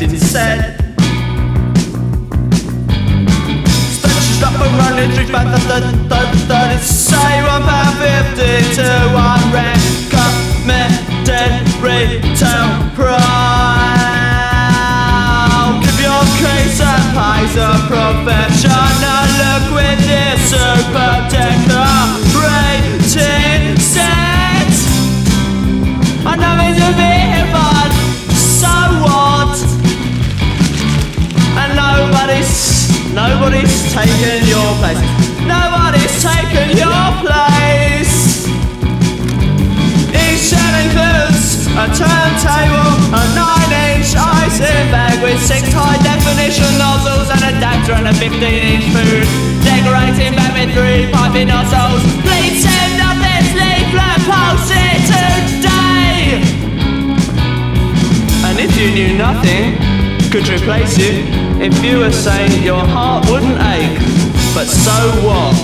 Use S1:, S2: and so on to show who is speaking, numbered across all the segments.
S1: decorating set. Stitches up and running through back the say £1.50 to one recommended retail price. Give your case and pays a professional look with this super decorating set. I know it's a bit fun, so what? And nobody's taken your place. Nobody's taken your place. Each set includes a turntable, a 9-inch icing bag with 6 high definition nozzles, and adapter and a 15-inch food decorating bag with 3 piping nozzles. Please send up this leaflet, post it today. And if you knew nothing could replace you, if you were saying your heart wouldn't ache, but so what?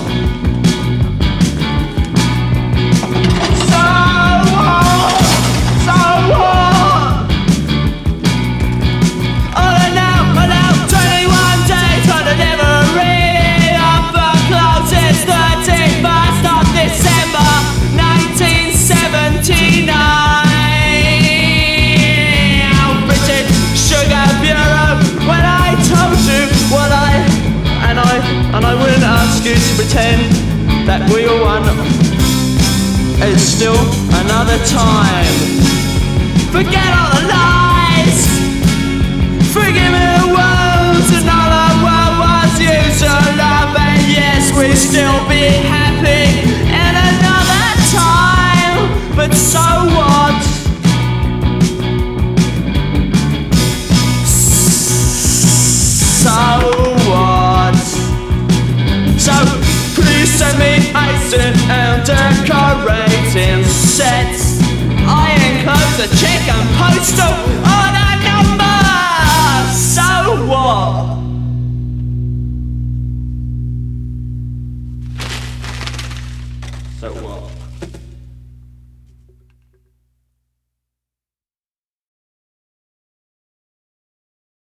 S1: So what? So what? On and out, 21 days on delivery of the closest 31st of December 1979. And I wouldn't ask you to pretend that we were one. It's still another time. Forget all the lies. Forgive me the wounds. Another world was used to love, and yes, we still be happy in another time. But so what? So please send me icing and decorating sets.